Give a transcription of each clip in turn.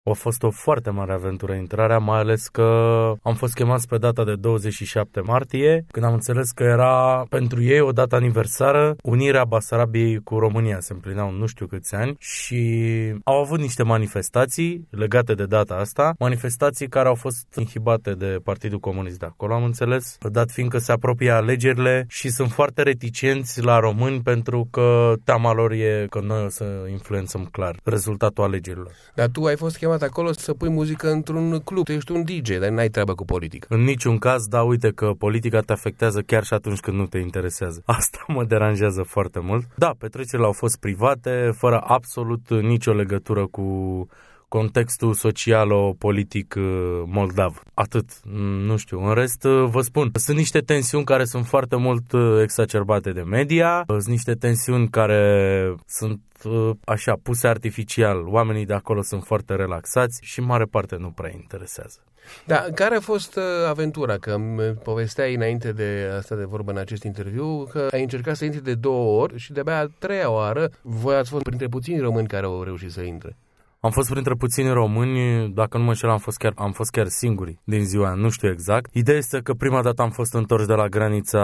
A fost o foarte mare aventură intrarea, mai ales că am fost chemați pe data de 27 martie, când am înțeles că era pentru ei o dată aniversară, unirea Basarabiei cu România. Se împlineau nu știu câți ani și au avut niște manifestații legate de data asta, manifestații care au fost inhibate de Partidul Comunist de acolo, am înțeles, dat fiindcă se apropie alegerile și sunt foarte reticenți la români pentru că teama lor e că noi o să influențăm clar rezultatul alegerilor. Dar tu ai fost chemat acolo să pui muzică într-un club, tu ești un DJ, dar n-ai treabă cu politică. În niciun caz, da, uite că politica te afectează chiar și atunci când nu te interesează. Asta mă deranjează foarte mult. Da, petrecerile au fost private, fără absolut nicio legătură cu contextul social-politic moldav. Atât, nu știu. În rest, vă spun, sunt niște tensiuni care sunt foarte mult exacerbate de media, sunt niște tensiuni care sunt așa, puse artificial. Oamenii de acolo sunt foarte relaxați și în mare parte nu prea interesează. Da, care a fost aventura? Că povesteai înainte de asta de vorbă în acest interviu că ai încercat să intri de 2 ori și de-abia a 3-a oară voi ați fost printre puțini români care au reușit să intre. Am fost printre puțini români, dacă nu mă înșel, am fost chiar singuri din ziua aia, nu știu exact. Ideea este că prima dată am fost întors de la granița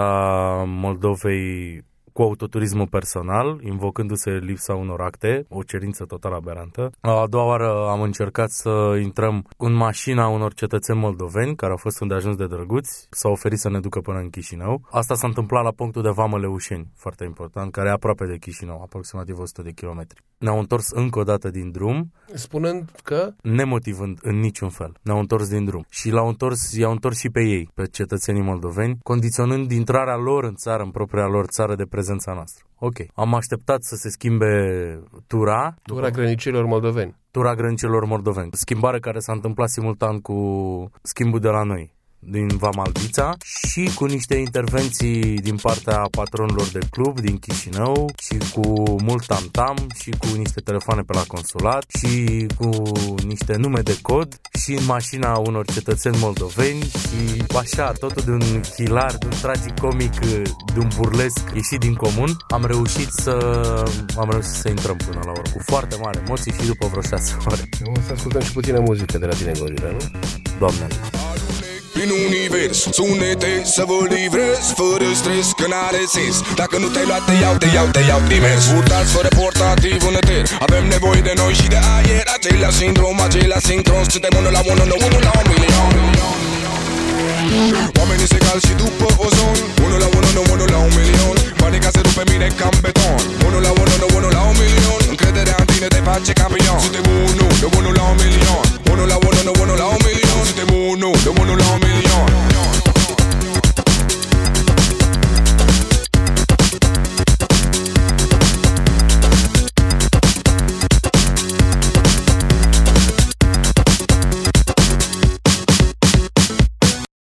Moldovei cu autoturismul personal, invocându-se lipsa unor acte, o cerință total aberantă. A doua oară am încercat să intrăm în mașina unor cetățeni moldoveni, care au fost îndeajuns de drăguți, s-au oferit să ne ducă până în Chișinău. Asta s-a întâmplat la punctul de vamă Leușeni, foarte important, care e aproape de Chișinău, aproximativ 100 de kilometri. Ne-au întors încă o dată din drum, spunând că? Nemotivând în niciun fel. Ne-au întors din drum. Și i-au întors și pe ei, pe cetățenii moldoveni, condiționând intrarea lor în țară, în propria lor țară, de prezența noastră. Ok. Am așteptat să se schimbe tura grănicilor moldoveni. Tura grănicilor moldoveni. Schimbare care s-a întâmplat simultan cu schimbul de la noi, din Vamaldița, și cu niște intervenții din partea patronilor de club din Chișinău și cu mult tam-tam și cu niște telefoane pe la consulat și cu niște nume de cod și în mașina unor cetățeni moldoveni și așa, totul de un hilar, de un tragicomic, de un burlesc ieșit din comun. Am reușit să intrăm până la urmă, cu foarte mare emoții și după vreo 6 ore. O să ascultăm și puțină muzică de la tine, Gorila, nu? Doamne! Prin univers, sunete să vă livrez fără stres, că n-are sens. Dacă nu te-ai luat, te iau dimers. Purtați fără portativ în eter, avem nevoie de noi și de aer. Același sindrom, același sincron, suntem 1 la 1, nu 1 la 1 milion. Oamenii se cal și după ozon, 1 la 1, nu 1 la 1 milion. Panica se rupe mine ca beton, 1 la 1, nu 1 la 1 milion. Încrederea în tine te face campion. Suntem 1, nu 1 la 1 milion, 1 la 1, nu 1 la 1 milion. Suntem 1, nu 1 la 1 milion.